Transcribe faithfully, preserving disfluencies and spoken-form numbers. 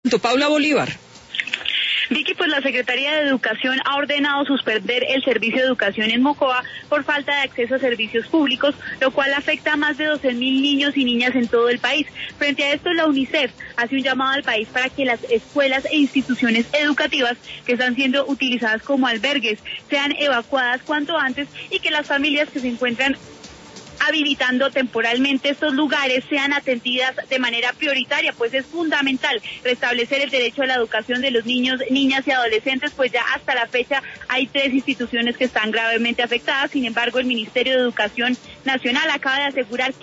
Paula Bolívar. Vicky, pues la Secretaría de Educación ha ordenado suspender el servicio de educación en Mocoa por falta de acceso a servicios públicos, lo cual afecta a más de doce mil niños y niñas en todo el país. Frente a esto, la UNICEF hace un llamado al país para que las escuelas e instituciones educativas que están siendo utilizadas como albergues sean evacuadas cuanto antes y que las familias que se encuentran habilitando temporalmente estos lugares sean atendidas de manera prioritaria, pues es fundamental restablecer el derecho a la educación de los niños, niñas y adolescentes, pues ya hasta la fecha hay tres instituciones que están gravemente afectadas. Sin embargo, el Ministerio de Educación Nacional acaba de asegurar